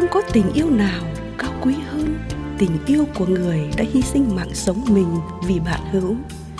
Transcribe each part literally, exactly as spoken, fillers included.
có tình yêu nào cao quý hơn tình yêu của người đã hy sinh mạng sống mình vì bạn hữu.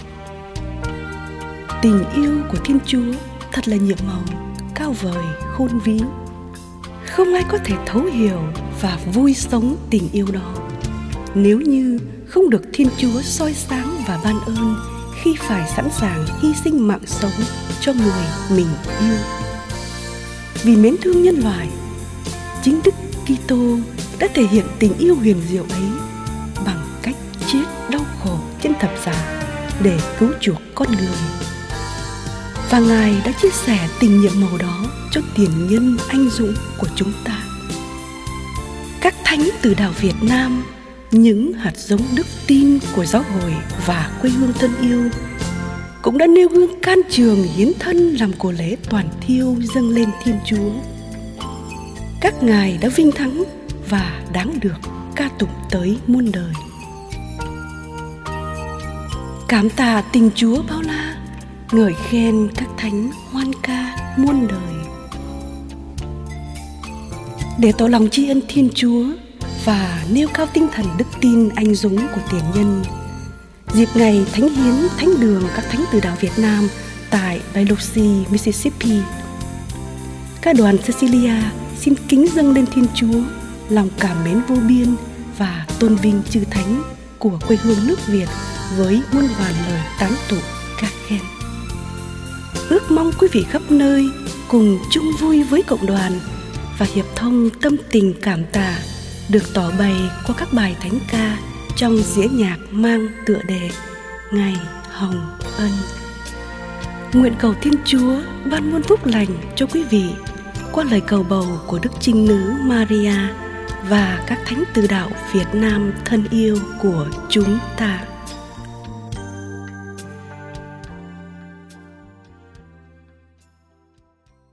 Tình yêu của Thiên Chúa thật là nhiệm màu, cao vời, khôn ví. Không ai có thể thấu hiểu và vui sống tình yêu đó nếu như không được Thiên Chúa soi sáng và ban ơn khi phải sẵn sàng hy sinh mạng sống cho người mình yêu. Vì mến thương nhân loại, chính Đức Kitô đã thể hiện tình yêu huyền diệu ấy bằng cách chết đau khổ trên thập giá để cứu chuộc con người. Và Ngài đã chia sẻ tình nhiệm màu đó cho tiền nhân anh dũng của chúng ta. Các thánh từ đạo Việt Nam, những hạt giống đức tin của giáo hội và quê hương thân yêu, cũng đã nêu gương can trường hiến thân làm của lễ toàn thiêu dâng lên Thiên Chúa. Các ngài đã vinh thắng và đáng được ca tụng tới muôn đời. Cảm tạ tình Chúa bao la, ngợi khen các thánh hoan ca muôn đời. Để tỏ lòng tri ân Thiên Chúa và nêu cao tinh thần đức tin anh dũng của tiền nhân, dịp ngày thánh hiến thánh đường các thánh từ đạo Việt Nam tại Biloxi, Mississippi, ca đoàn Cecilia xin kính dâng lên Thiên Chúa lòng cảm mến vô biên và tôn vinh chư thánh của quê hương nước Việt với muôn vàn lời tán tụng ca khen. Ước mong quý vị khắp nơi cùng chung vui với cộng đoàn và hiệp thông tâm tình cảm tạ được tỏ bày qua các bài thánh ca trong dĩa nhạc mang tựa đề Ngày Hồng Ân. Nguyện cầu Thiên Chúa ban muôn phúc lành cho quý vị qua lời cầu bầu của Đức Trinh Nữ Maria và các thánh từ đạo Việt Nam thân yêu của chúng ta.